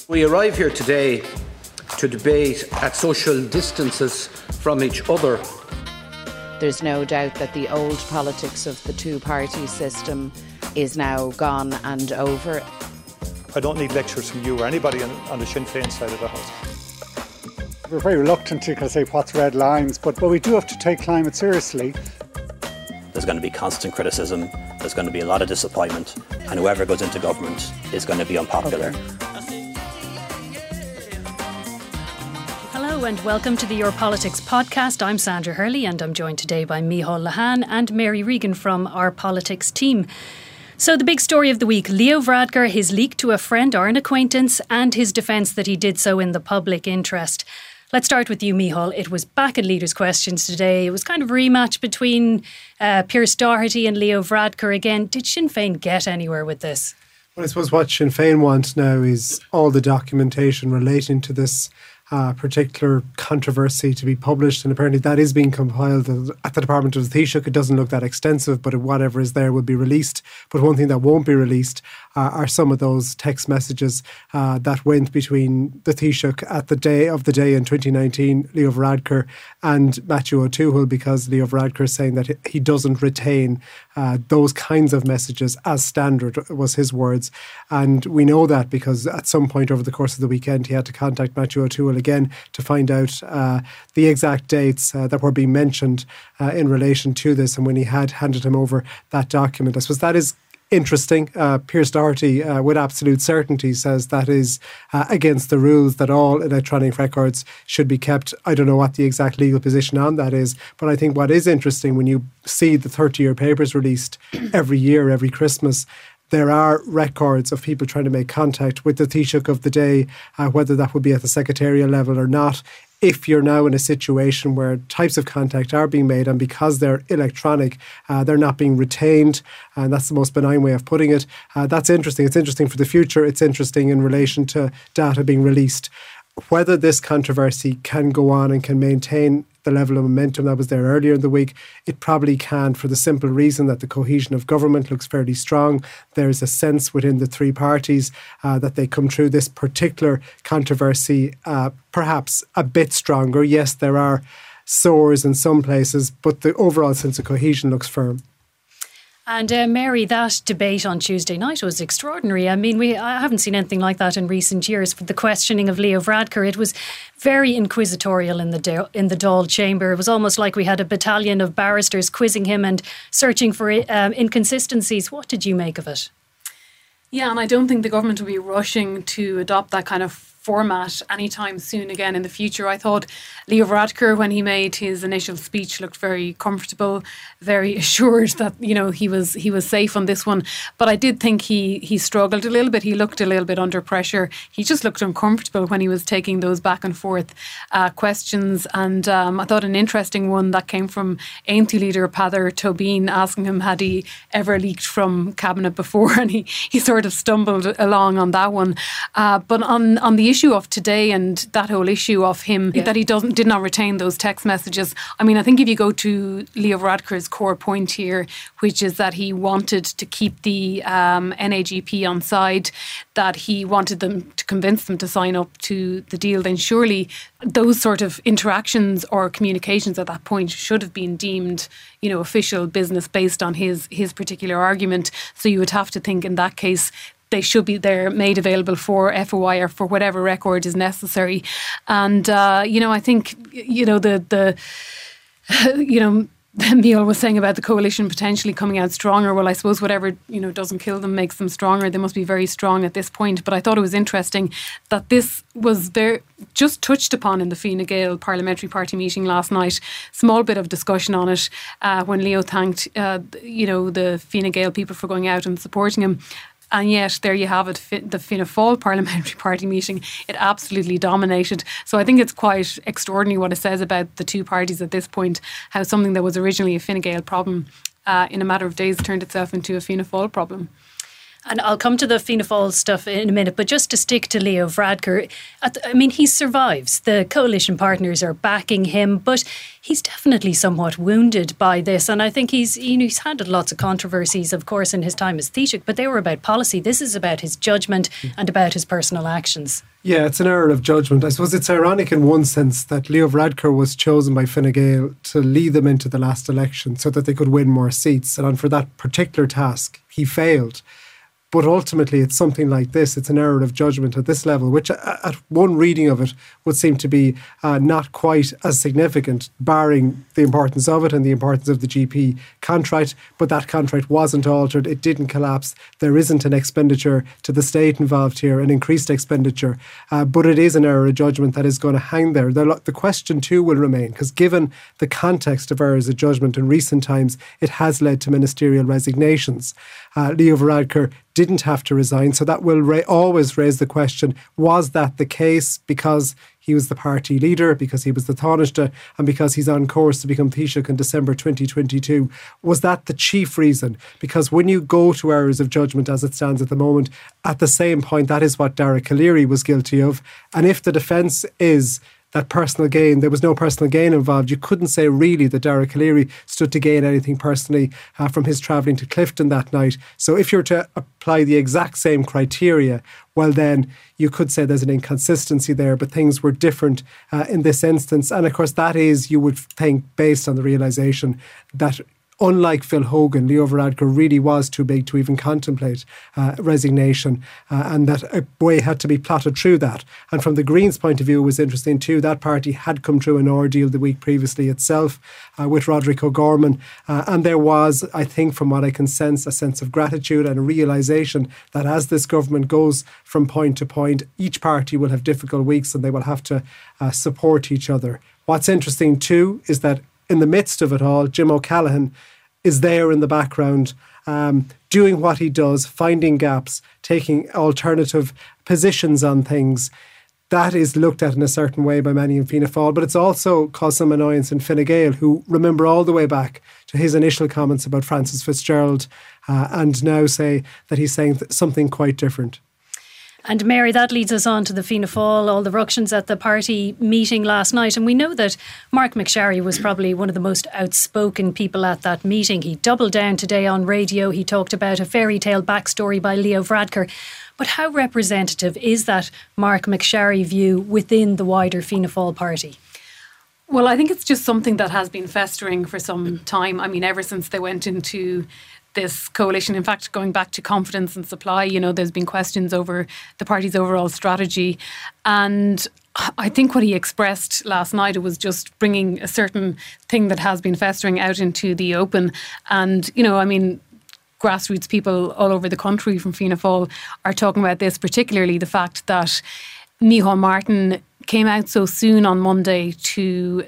We arrive here today to debate at social distances from each other. There's no doubt that the old politics of the two-party system is now gone and over. I don't need lectures from you or anybody on the Sinn Féin side of the house. We're very reluctant to kind of say what's red lines, but we do have to take climate seriously. There's going to be constant criticism, there's going to be a lot of disappointment, and whoever goes into government is going to be unpopular. Hello and welcome to the Your Politics podcast. I'm Sandra Hurley and I'm joined today by Micheál Lehane and Mary Regan from our politics team. So the big story of the week, Leo Varadkar, his leak to a friend or an acquaintance and his defence that he did so in the public interest. Let's start with you, Micheál. It was back in Leaders' Questions today. It was kind of a rematch between Pearse Doherty and Leo Varadkar again. Did Sinn Féin get anywhere with this? Well, I suppose what Sinn Féin wants now is all the documentation relating to this particular controversy to be published, and apparently that is being compiled at the Department of the Taoiseach. It doesn't look that extensive, but whatever is there will be released. But one thing that won't be released are some of those text messages that went between the Taoiseach at the day in 2019, Leo Varadkar, and Matthew O'Toole, because Leo Varadkar is saying that he doesn't retain those kinds of messages as standard, was his words. And we know that because at some point over the course of the weekend he had to contact Matthew O'Toole again to find out the exact dates that were being mentioned in relation to this, and when he had handed him over that document. I suppose that is interesting. Pearse Doherty with absolute certainty says that is against the rules, that all electronic records should be kept. I don't know what the exact legal position on that is, but I think what is interesting when you see the 30-year papers released every year, every Christmas, there are records of people trying to make contact with the Taoiseach of the day, whether that would be at the secretarial level or not. If you're now in a situation where types of contact are being made and because they're electronic, they're not being retained, and that's the most benign way of putting it, that's interesting. It's interesting for the future. It's interesting in relation to data being released. Whether this controversy can go on and can maintain the level of momentum that was there earlier in the week, it probably can, for the simple reason that the cohesion of government looks fairly strong. There's a sense within the three parties that they come through this particular controversy perhaps a bit stronger. Yes, there are sores in some places, but the overall sense of cohesion looks firm. And Mary, that debate on Tuesday night was extraordinary. I mean, I haven't seen anything like that in recent years. For the questioning of Leo Varadkar, it was very inquisitorial in the Dáil chamber. It was almost like we had a battalion of barristers quizzing him and searching for inconsistencies. What did you make of it? Yeah, and I don't think the government will be rushing to adopt that kind of format anytime soon again in the future. I thought Leo Varadkar, when he made his initial speech, looked very comfortable, very assured that, you know, he was safe on this one. But I did think he struggled a little bit. He looked a little bit under pressure. He just looked uncomfortable when he was taking those back and forth questions. And I thought an interesting one that came from Ainty leader Peadar Tóibín, asking him had he ever leaked from cabinet before, and he sort of stumbled along on that one. But on the issue of today and that whole issue of him, that he did not retain those text messages. I mean, I think if you go to Leo Varadkar's core point here, which is that he wanted to keep the NAGP on side, that he wanted them to convince them to sign up to the deal, then surely those sort of interactions or communications at that point should have been deemed, you know, official business based on his particular argument. So you would have to think in that case they should be there, made available for FOI or for whatever record is necessary. And, I think, Micheál was saying about the coalition potentially coming out stronger. Well, I suppose whatever, doesn't kill them makes them stronger. They must be very strong at this point. But I thought it was interesting that this was there, just touched upon in the Fine Gael parliamentary party meeting last night. Small bit of discussion on it when Leo thanked, the Fine Gael people for going out and supporting him. And yet, there you have it, the Fianna Fáil parliamentary party meeting, it absolutely dominated. So I think it's quite extraordinary what it says about the two parties at this point, how something that was originally a Fine Gael problem in a matter of days turned itself into a Fianna Fáil problem. And I'll come to the Fianna Fáil stuff in a minute, but just to stick to Leo Varadkar, he survives. The coalition partners are backing him, but he's definitely somewhat wounded by this. And I think he's had lots of controversies, of course, in his time as Taoiseach, but they were about policy. This is about his judgment and about his personal actions. Yeah, it's an error of judgment. I suppose it's ironic in one sense that Leo Varadkar was chosen by Fine Gael to lead them into the last election so that they could win more seats. And for that particular task, he failed. But ultimately, it's something like this. It's an error of judgment at this level, which at one reading of it would seem to be not quite as significant, barring the importance of it and the importance of the GP contract. But that contract wasn't altered. It didn't collapse. There isn't an expenditure to the state involved here, an increased expenditure. But it is an error of judgment that is going to hang there. The question too will remain, because given the context of errors of judgment in recent times, it has led to ministerial resignations. Leo Varadkar didn't have to resign, so that will always raise the question, was that the case because he was the party leader, because he was the Taoiseach, and because he's on course to become Taoiseach in December 2022? Was that the chief reason? Because when you go to errors of judgment as it stands at the moment, at the same point, that is what Dara Calleary was guilty of. And if the defence is that personal gain, there was no personal gain involved, you couldn't say really that Dara Calleary stood to gain anything personally from his travelling to Clifton that night. So if you're to apply the exact same criteria, well then you could say there's an inconsistency there, but things were different in this instance. And of course that is, you would think, based on the realisation that unlike Phil Hogan, Leo Varadkar really was too big to even contemplate resignation, and that a way had to be plotted through that. And from the Greens' point of view, it was interesting too, that party had come through an ordeal the week previously itself with Roderick O'Gorman, and there was, I think, from what I can sense, a sense of gratitude and a realisation that as this government goes from point to point, each party will have difficult weeks and they will have to support each other. What's interesting too is that in the midst of it all, Jim O'Callaghan is there in the background, doing what he does, finding gaps, taking alternative positions on things. That is looked at in a certain way by many in Fianna Fáil, but it's also caused some annoyance in Fine Gael, who remember all the way back to his initial comments about Francis Fitzgerald and now say that he's saying something quite different. And Mary, that leads us on to the Fianna Fáil, all the ructions at the party meeting last night. And we know that Mark McSharry was probably one of the most outspoken people at that meeting. He doubled down today on radio. He talked about a fairy tale backstory by Leo Varadkar. But how representative is that Mark McSharry view within the wider Fianna Fáil party? Well, I think it's just something that has been festering for some time. I mean, ever since they went into this coalition. In fact, going back to confidence and supply, there's been questions over the party's overall strategy. And I think what he expressed last night, it was just bringing a certain thing that has been festering out into the open. And, grassroots people all over the country from Fianna Fáil are talking about this, particularly the fact that Micheál Martin came out so soon on Monday to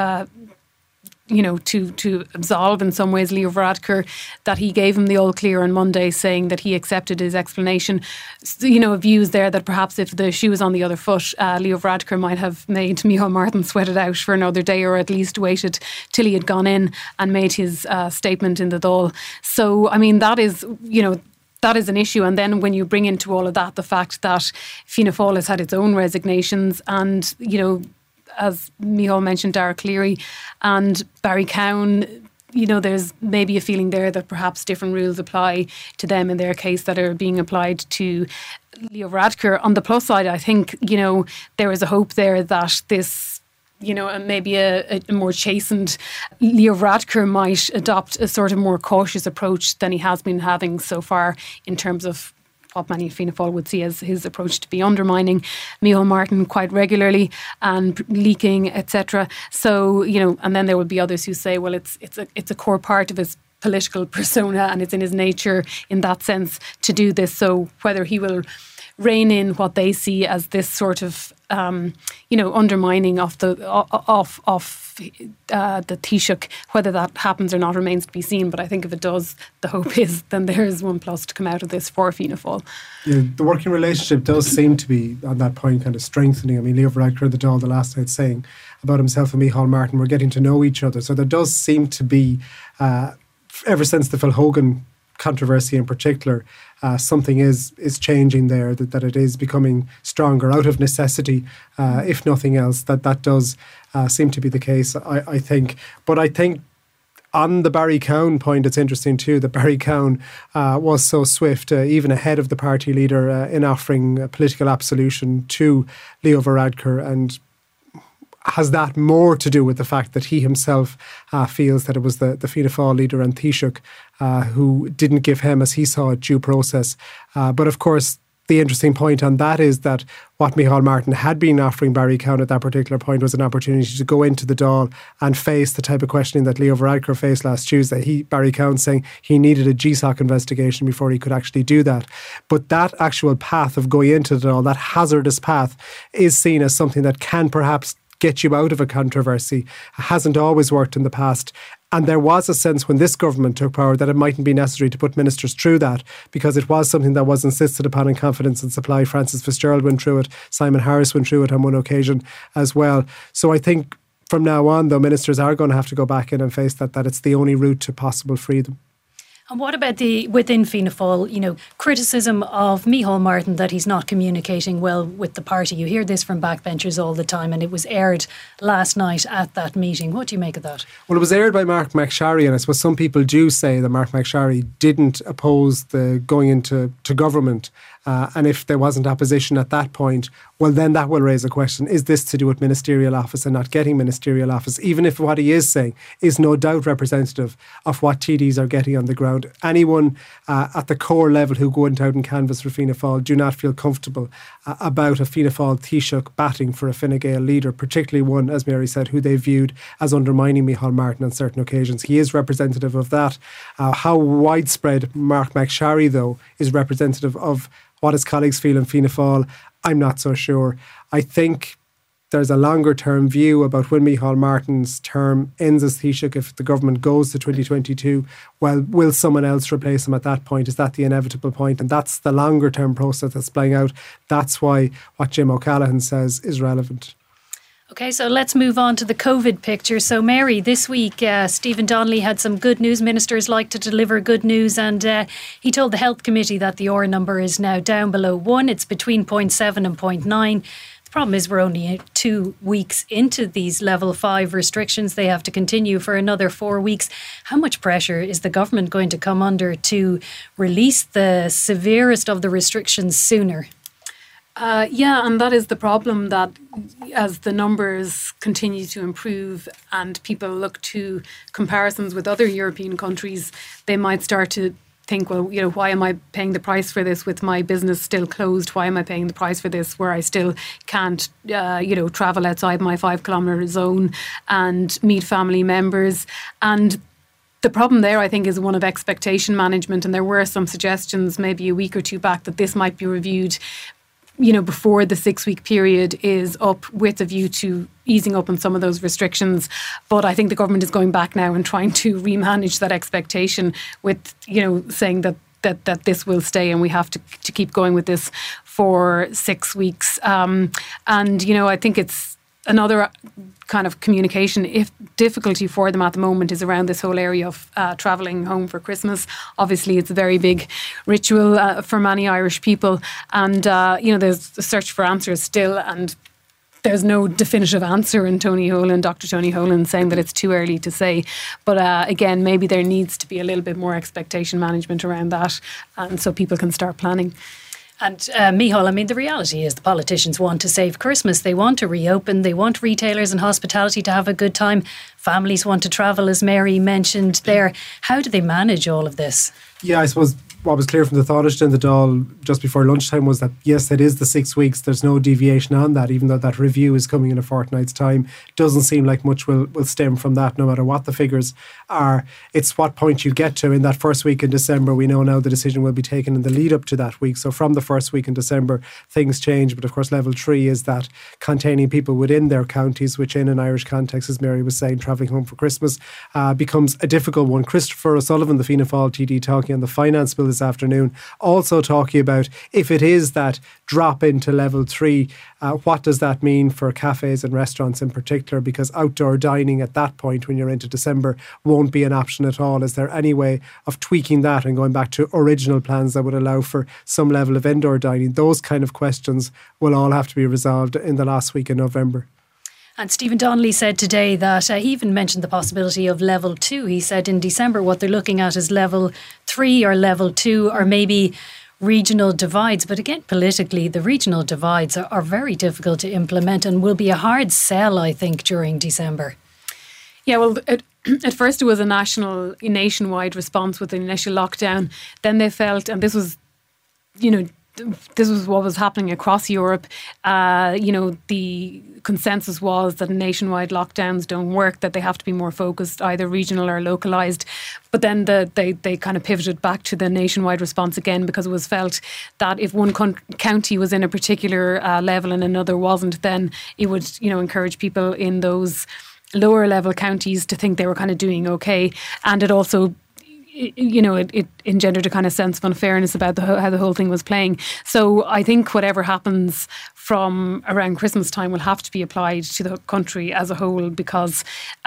absolve in some ways Leo Varadkar, that he gave him the all clear on Monday, saying that he accepted his explanation. Views there that perhaps if the shoe was on the other foot, Leo Varadkar might have made Micheál Martin sweat it out for another day, or at least waited till he had gone in and made his statement in the Dáil. So, that is, that is an issue. And then when you bring into all of that the fact that Fianna Fáil has had its own resignations and, as Micheál mentioned, Dara Calleary and Barry Cowan, there's maybe a feeling there that perhaps different rules apply to them in their case that are being applied to Leo Varadkar. On the plus side, I think, there is a hope there that this, maybe a more chastened Leo Varadkar might adopt a sort of more cautious approach than he has been having so far in terms of what many Fianna Fáil would see as his approach to be undermining Micheál Martin quite regularly and leaking, etc. So, and then there would be others who say, well, it's a core part of his political persona and it's in his nature in that sense to do this. So whether he will rein in what they see as this sort of, undermining of the Taoiseach, whether that happens or not remains to be seen. But I think if it does, the hope is then there is one plus to come out of this for Fianna Fáil. Yeah, the working relationship does seem to be, on that point, kind of strengthening. Leo Varadkar, the Dáil, the last night saying about himself and Micheál Martin, we're getting to know each other. So there does seem to be, ever since the Phil Hogan controversy in particular, something is changing there, that it is becoming stronger out of necessity, if nothing else. That does seem to be the case, I think. But I think on the Barry Cowan point, it's interesting too that Barry Cowan was so swift, even ahead of the party leader, in offering political absolution to Leo Varadkar, and has that more to do with the fact that he himself feels that it was the Fianna Fáil leader and Taoiseach who didn't give him, as he saw it, due process. But of course, the interesting point on that is that what Micheál Martin had been offering Barry Cowan at that particular point was an opportunity to go into the Dáil and face the type of questioning that Leo Varadkar faced last Tuesday. Barry Cowan saying he needed a GSOC investigation before he could actually do that. But that actual path of going into the Dáil, that hazardous path, is seen as something that can perhaps get you out of a controversy. It hasn't always worked in the past. And there was a sense when this government took power that it mightn't be necessary to put ministers through that, because it was something that was insisted upon in Confidence and Supply. Francis Fitzgerald went through it. Simon Harris went through it on one occasion as well. So I think from now on, though, ministers are going to have to go back in and face that it's the only route to possible freedom. And what about within Fianna Fáil, criticism of Micheál Martin that he's not communicating well with the party? You hear this from backbenchers all the time, and it was aired last night at that meeting. What do you make of that? Well, it was aired by Mark McSharry, and I suppose some people do say that Mark McSharry didn't oppose the going into government. And if there wasn't opposition at that point, well, then that will raise a question. Is this to do with ministerial office and not getting ministerial office? Even if what he is saying is no doubt representative of what TDs are getting on the ground. Anyone at the core level who go out and canvass for Fianna Fáil do not feel comfortable about a Fianna Fáil Taoiseach batting for a Fine Gael leader, particularly one, as Mary said, who they viewed as undermining Micheál Martin on certain occasions. He is representative of that. How widespread Mark McSharry, though, is representative of what his colleagues feel in Fianna Fáil, I'm not so sure. I think there's a longer term view about when Micheál Martin's term ends as Taoiseach. If the government goes to 2022, well, will someone else replace him at that point? Is that the inevitable point? And that's the longer term process that's playing out. That's why what Jim O'Callaghan says is relevant. OK, so let's move on to the COVID picture. So, Mary, this week, Stephen Donnelly had some good news. Ministers like to deliver good news. And he told the Health Committee that the R number is now down below 1. It's between 0.7 and 0.9. The problem is we're only 2 weeks into these level 5 restrictions. They have to continue for another 4 weeks. How much pressure is the government going to come under to release the severest of the restrictions sooner? Yeah, and that is the problem, that as the numbers continue to improve and people look to comparisons with other European countries, they might start to think, well, why am I paying the price for this with my business still closed? Why am I paying the price for this where I still can't, travel outside my 5 kilometre zone and meet family members? And the problem there, I think, is one of expectation management. And there were some suggestions maybe a week or two back that this might be reviewed before the 6-week period is up, with a view to easing up on some of those restrictions. But I think the government is going back now and trying to remanage that expectation with, saying that this will stay and we have to keep going with this for 6 weeks. I think it's another kind of communication difficulty for them at the moment is around this whole area of travelling home for Christmas. Obviously, it's a very big ritual for many Irish people. And, there's a search for answers still. And there's no definitive answer in Dr. Tony Holan saying that it's too early to say. But again, maybe there needs to be a little bit more expectation management around that. And so people can start planning. And Micheál, the reality is the politicians want to save Christmas. They want to reopen. They want retailers and hospitality to have a good time. Families want to travel, as Mary mentioned there. How do they manage all of this? Yeah, I suppose what was clear from the Taoiseach in the Dáil just before lunchtime was that, yes, it is the 6 weeks. There's no deviation on that, even though that review is coming in a fortnight's time. It doesn't seem like much will stem from that, no matter what the figures are. It's what point you get to in that first week in December. We know now the decision will be taken in the lead up to that week. So from the first week in December, things change. But of course, level 3 is that containing people within their counties, which in an Irish context, as Mary was saying, travelling home for Christmas, becomes a difficult one. Christopher O'Sullivan, the Fianna Fáil TD, talking on the Finance Bill this afternoon, also talking about if it is that drop into level 3, what does that mean for cafes and restaurants in particular? Because outdoor dining at that point, when you're into December, won't be an option at all. Is there any way of tweaking that and going back to original plans that would allow for some level of indoor dining? Those kind of questions will all have to be resolved in the last week in November. And Stephen Donnelly said today that he even mentioned the possibility of level 2. He said in December what they're looking at is level 3 or level 2 or maybe regional divides. But again, politically, the regional divides are very difficult to implement and will be a hard sell, I think, during December. Yeah, well, at first it was a nationwide response with the initial lockdown. Then they felt, and this was, this was what was happening across Europe. The consensus was that nationwide lockdowns don't work, that they have to be more focused, either regional or localised. But then they kind of pivoted back to the nationwide response again, because it was felt that if one county was in a particular level and another wasn't, then it would, encourage people in those lower level counties to think they were kind of doing okay. And it also it engendered a kind of sense of unfairness about how the whole thing was playing. So I think whatever happens from around Christmas time will have to be applied to the country as a whole, because,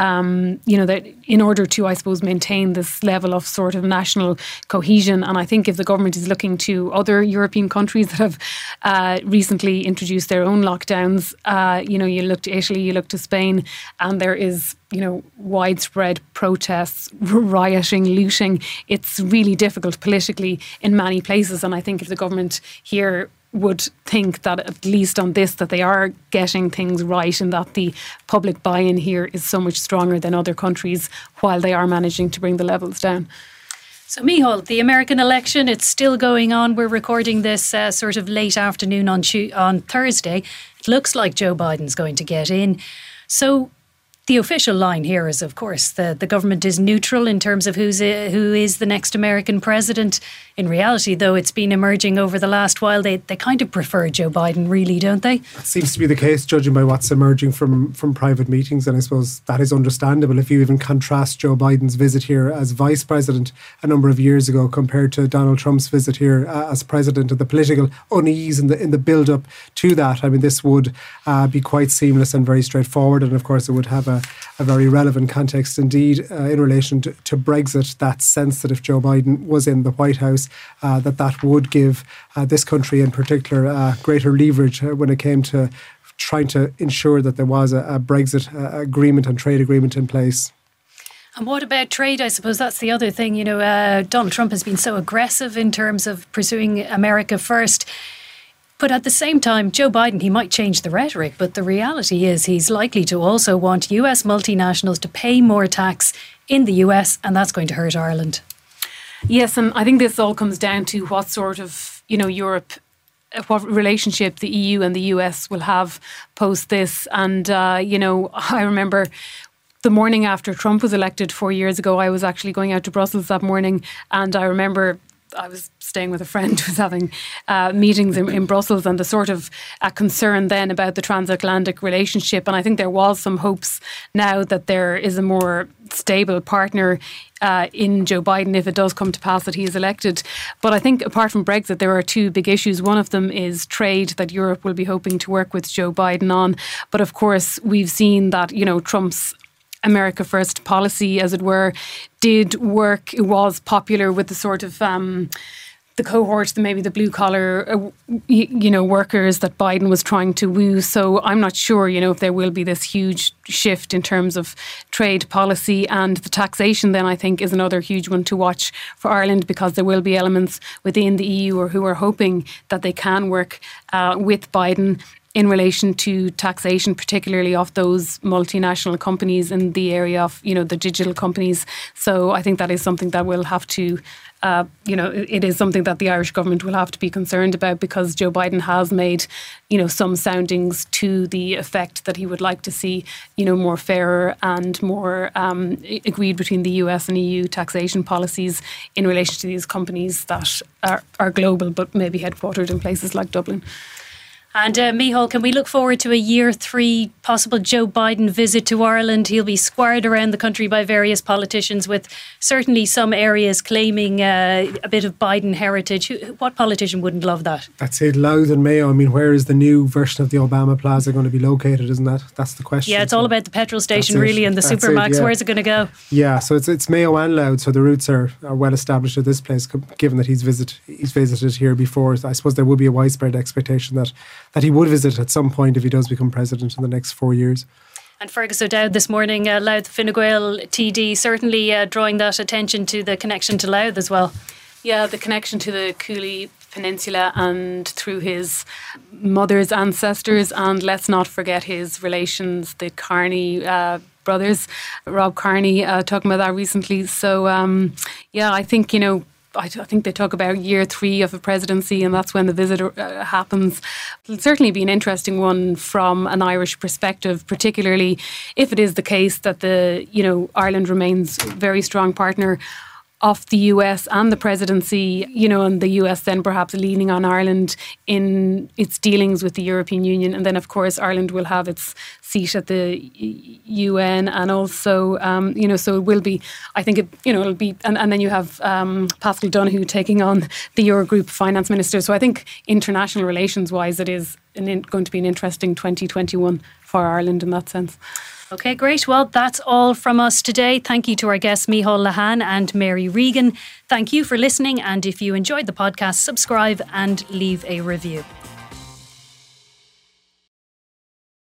that in order to, I suppose, maintain this level of sort of national cohesion. And I think if the government is looking to other European countries that have recently introduced their own lockdowns, you look to Italy, you look to Spain, and there is widespread protests, rioting, looting. It's really difficult politically in many places. And I think if the government here would think that at least on this, that they are getting things right and that the public buy-in here is so much stronger than other countries while they are managing to bring the levels down. So Micheál, the American election, it's still going on. We're recording this sort of late afternoon on Thursday. It looks like Joe Biden's going to get in. So the official line here is, of course, the government is neutral in terms of who is the next American president. In reality, though, it's been emerging over the last while. They kind of prefer Joe Biden, really, don't they? That seems to be the case, judging by what's emerging from private meetings. And I suppose that is understandable. If you even contrast Joe Biden's visit here as vice president a number of years ago compared to Donald Trump's visit here as president, and the political unease in the build-up to that, I mean, this would be quite seamless and very straightforward. And of course, it would have a very relevant context indeed in relation to Brexit, that sense that if Joe Biden was in the White House, that would give this country in particular greater leverage when it came to trying to ensure that there was a Brexit agreement and trade agreement in place. And what about trade? I suppose that's the other thing. Donald Trump has been so aggressive in terms of pursuing America first. But at the same time, Joe Biden, he might change the rhetoric, but the reality is he's likely to also want US multinationals to pay more tax in the US, and that's going to hurt Ireland. Yes, and I think this all comes down to what sort of, Europe, what relationship the EU and the US will have post this. And, I remember the morning after Trump was elected 4 years ago, I was actually going out to Brussels that morning, and I remember I was staying with a friend who was having meetings in Brussels, and the sort of concern then about the transatlantic relationship. And I think there was some hopes now that there is a more stable partner in Joe Biden if it does come to pass that he is elected. But I think apart from Brexit, there are two big issues. One of them is trade that Europe will be hoping to work with Joe Biden on. But of course, we've seen that, Trump's America First policy, as it were, did work. It was popular with the sort of the cohort, maybe the blue collar, workers that Biden was trying to woo. So I'm not sure, if there will be this huge shift in terms of trade policy. And the taxation then, I think, is another huge one to watch for Ireland, because there will be elements within the EU or who are hoping that they can work with Biden in relation to taxation, particularly of those multinational companies in the area of, the digital companies. So I think that is something that we'll have to, it is something that the Irish government will have to be concerned about, because Joe Biden has made, some soundings to the effect that he would like to see, more fairer and more agreed between the US and EU taxation policies in relation to these companies that are global but maybe headquartered in places like Dublin. And Micheál, can we look forward to a year 3 possible Joe Biden visit to Ireland? He'll be squired around the country by various politicians, with certainly some areas claiming a bit of Biden heritage. What politician wouldn't love that? That's it, Louth and Mayo. I mean, where is the new version of the Obama Plaza going to be located, isn't that? That's the question. Yeah, it's all about the petrol station really, and the Supermax. Where's it going to go? Yeah, so it's Mayo and Louth, so the roots are well established at this place, given that he's visited here before. I suppose there will be a widespread expectation that he would visit at some point if he does become president in the next 4 years. And Fergus O'Dowd this morning, Louth Fine Gael TD, certainly drawing that attention to the connection to Louth as well. Yeah, the connection to the Cooley Peninsula and through his mother's ancestors, and let's not forget his relations, the Carney brothers, Rob Carney, talking about that recently. So, I think, I think they talk about year 3 of a presidency, and that's when the visit happens. It'll certainly be an interesting one from an Irish perspective, particularly if it is the case that Ireland remains a very strong partner of the US and the presidency, and the US then perhaps leaning on Ireland in its dealings with the European Union. And then, of course, Ireland will have its seat at the UN, and also, so it will be, I think, it'll be, and then you have Paschal Donohoe taking on the Eurogroup finance minister. So I think international relations-wise, it is going to be an interesting 2021 for Ireland in that sense. Okay, great. Well, that's all from us today. Thank you to our guests, Micheál Lehane and Mary Regan. Thank you for listening. And if you enjoyed the podcast, subscribe and leave a review.